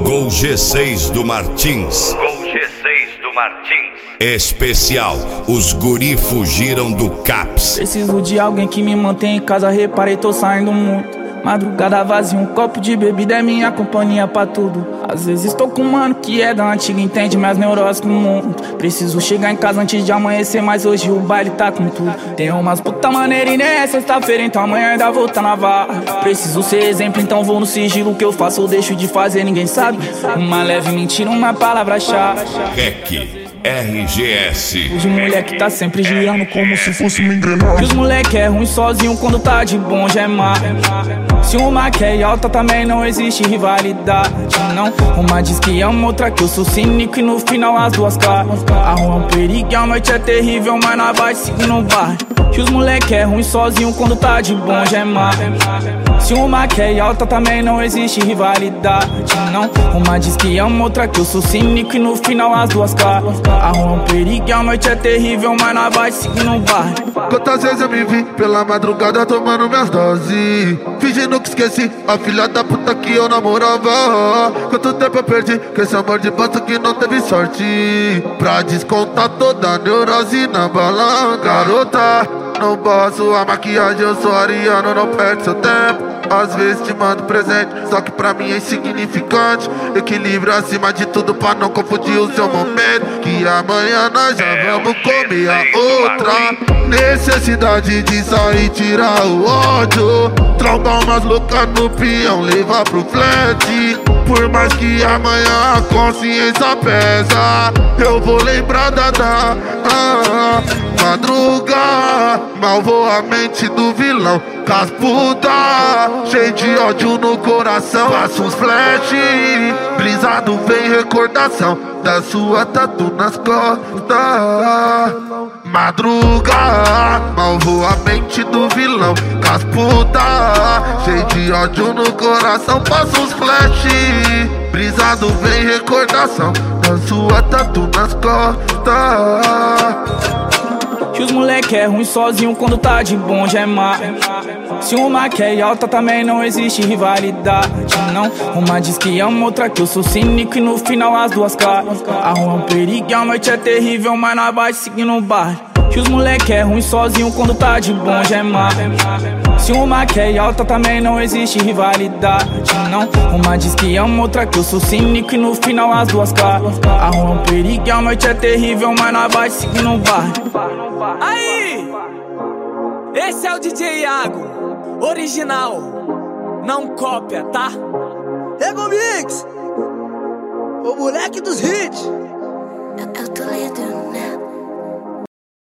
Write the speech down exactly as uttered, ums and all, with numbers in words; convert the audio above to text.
Gol G seis do Martins. Gol G seis do Martins. Especial, os guri fugiram do CAPS. Preciso de alguém que me mantenha em casa, reparei, tô saindo muito. Madrugada vazia, um copo de bebida é minha companhia pra tudo. Às vezes tô com um mano que é da antiga, entende minhas neuroses com o mundo. Preciso chegar em casa antes de amanhecer, mas hoje o baile tá com tudo. Tem umas puta maneira e nem é sexta-feira, então amanhã ainda vou tá na vara. Preciso ser exemplo, então vou no sigilo. O que eu faço ou deixo de fazer, ninguém sabe. Uma leve mentira, uma palavra-chave. REC R G S. Os moleque tá sempre girando como se fosse uma engrenagem. Que os moleque é ruim sozinho, quando tá de bom já é má. Se uma quer alta também não existe rivalidade, não. Uma diz que ama, outra que eu sou cínico e no final as duas caras. A rua é um perigo e a noite é terrível, mas nós vai seguir no bar. Que os moleque é ruim sozinho, quando tá de bom já é má. Se uma quer alta também não existe rivalidade, não. Uma diz que ama, outra que eu sou cínico e no final as duas caras. A rua é um perigo e a noite é terrível, mas nós vai seguir no bar. Quantas vezes eu me vi pela madrugada tomando minhas doses, fingindo que esqueci a filha da puta que eu namorava. Quanto tempo eu perdi com esse amor de bosta que não teve sorte, pra descontar toda a neurose na bala. Garota, não posso a maquiagem, eu sou ariano, não perde seu tempo. Às vezes te mando presente, só que pra mim é insignificante. Equilíbrio acima de tudo pra não confundir o seu momento, que amanhã nós já vamos comer a outra. Necessidade de sair, tirar o ódio, trombar umas loucas no peão, levar pro flat. Por mais que amanhã a consciência pesa, eu vou lembrar da da ah, madruga. Mal vou a mente do vilão, caspuda, cheio de ódio no coração. Faço uns flash, brisado vem recordação da sua tatu nas costas. Madruga, mal vou a mente do vilão, caspuda, cheio de ódio no coração. Faço uns flash, brisado vem recordação da sua tatu nas costas. Que os moleque é ruim sozinho, quando tá de bom já é má. Se uma quer alta também não existe rivalidade, não. Uma diz que ama, outra que eu sou cínico e no final as duas caras. A rua é um perigo e a noite é terrível, mas nós vai seguir no bar. Que os moleque é ruim sozinho, quando tá de bom já é má. Se uma quer alta também não existe rivalidade, não. Uma diz que ama, outra que eu sou cínico e no final as duas caras. A rua é um perigo e a noite é terrível, mas nós vai seguir no bar. Aí, esse é o D J Iago, original, não cópia, tá? Ego Mix, o moleque dos hits.